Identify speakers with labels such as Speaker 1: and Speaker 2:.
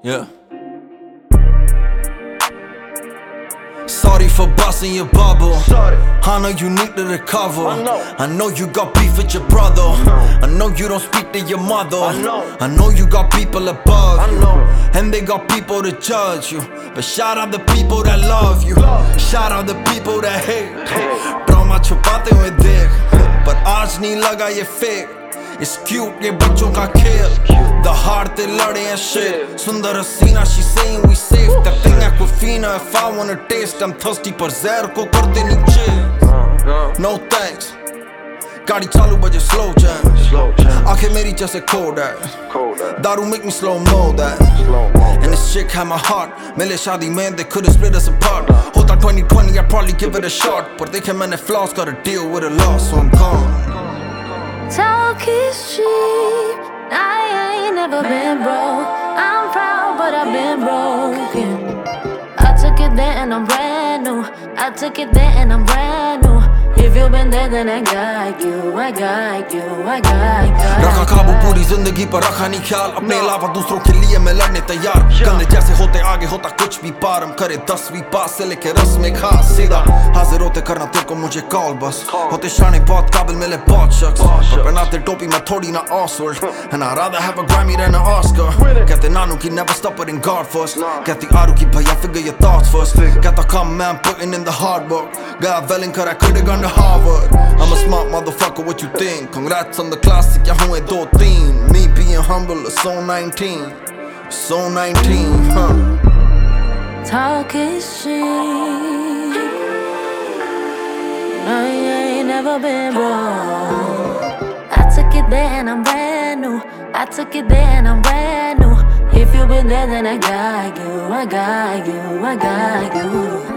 Speaker 1: Yeah. Sorry for busting your bubble. I know you need to recover. I know you got beef with your brother. I know you don't speak to your mother. I know you got people above you, and they got people to judge you. But shout out the people that love you. Shout out the people that hate. Trauma छुपाते हुए देख, पर आज नहीं लगा ये fake. It's cute, ये बच्चों का खेल. The heart they लड़े and shit. सुंदर हसीना, she saying we safe. That thing Aquafina, if I wanna taste, I'm thirsty पर जहर को करते नहीं chill. No thanks. गाड़ी चालू बजे slow jam. आंखें मेरी जैसे Kodak. दारू make me slow mo that. And this chick had my heart. मिले शादी में they could've split us apart. होता 2020 I'd probably give it a shot, पर देखे मैंने flaws, gotta deal with a loss, so I'm gone.
Speaker 2: Talk is cheap. I ain't never been broke. I'm proud, but I've been broken. I took it there and I'm brand new. I took it there and I'm brand new. If you've been there, then I got you. I got you. I got you.
Speaker 1: रखा काबू पूरी जिंदगी पर रखा नहीं ख्याल. अपने अलावा दूसरों के लिए मैं लड़ने तैयार. गंदे जैसे होते आगे होता कुछ भी पार. हम करे 10वीं पास से लेके रस्में खास. सीधा हाजिर होते करना तेरे को मुझे कॉल बस. होते शाने बहुत काबिल मिले बहुत शख्स. पर पहनाते टोपी मैं थोड़ी ना Oswald. And I'd rather have a Grammy than an Oscar. कहते नानू की never stop putting God first. कहती आरू की भैया figure your thoughts first. कहता come man putting in the hard work. गया वेलिंग कर I could've gone to Harvard. I'm a smart motherfucker, what you think? Congrats on the classic, jag hon är dåtin. Me being humble, it's so 19. So 19, huh?
Speaker 2: Talk is cheap. I ain't never been broke. I took it there and I'm brand new. I took it there and I'm brand new. If you've been there, then I got you. I got you. I got you.